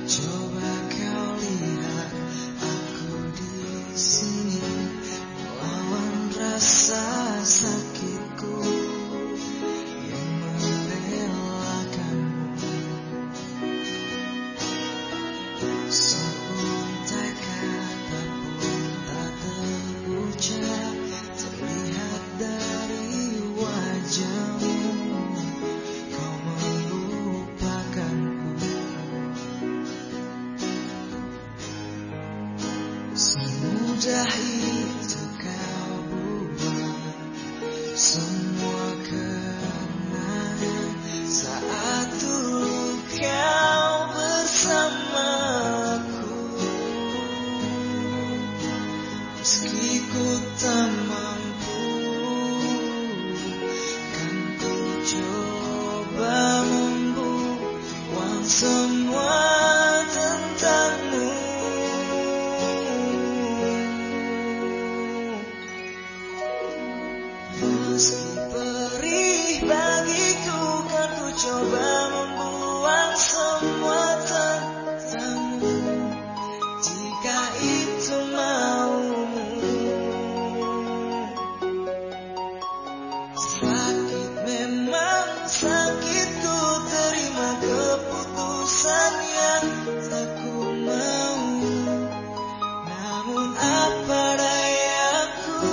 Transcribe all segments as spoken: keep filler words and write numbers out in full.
Coba kau lihat aku di sini melawan rasa sakitku yang merelakanmu. Seuntai kata pun tak terucap terlihat dari wajahmu. Kau melupakanku. Semudah itu kau buang semua kenangan saat dulu kau bersamaku. Meski ku tak mampu, kan ku coba membuang semua tentangmu. Meski perih bagiku, kan ku coba membuang semua tentangmu. Jika itu maumu, sakit memang sakit, ku terima keputusan yang tak ku mau. Namun apa dayaku.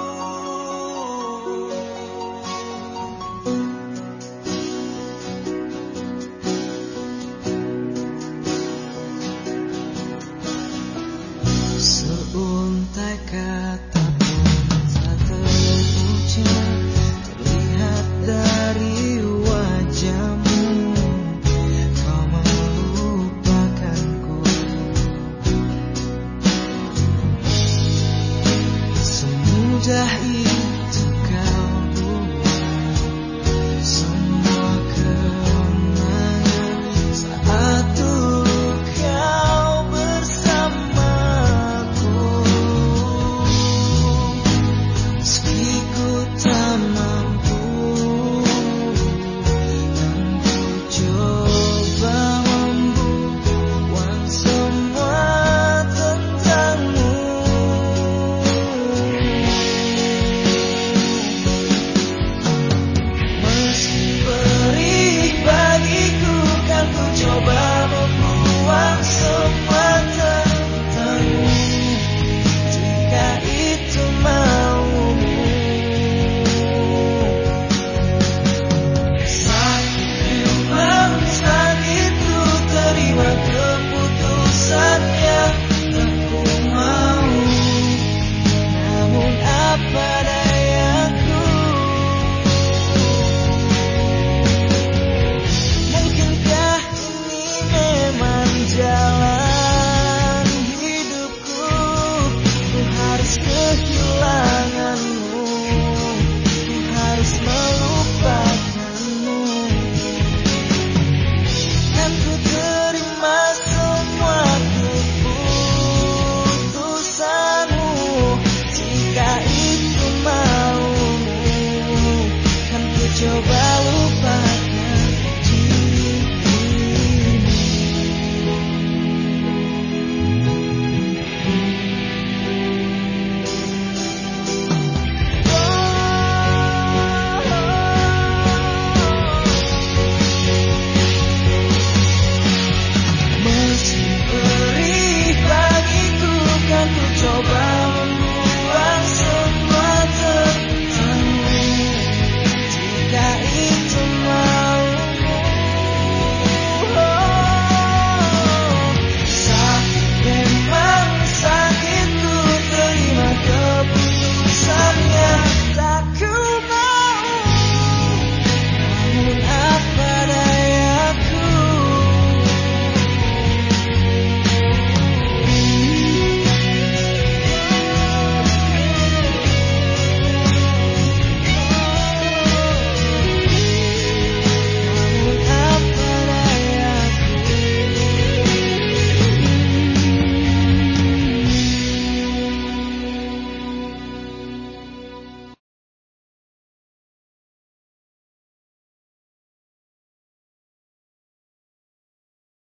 Seuntai kata pun tak terucap terlihat dari wajahmu. Kau melupakanku. Semudah itu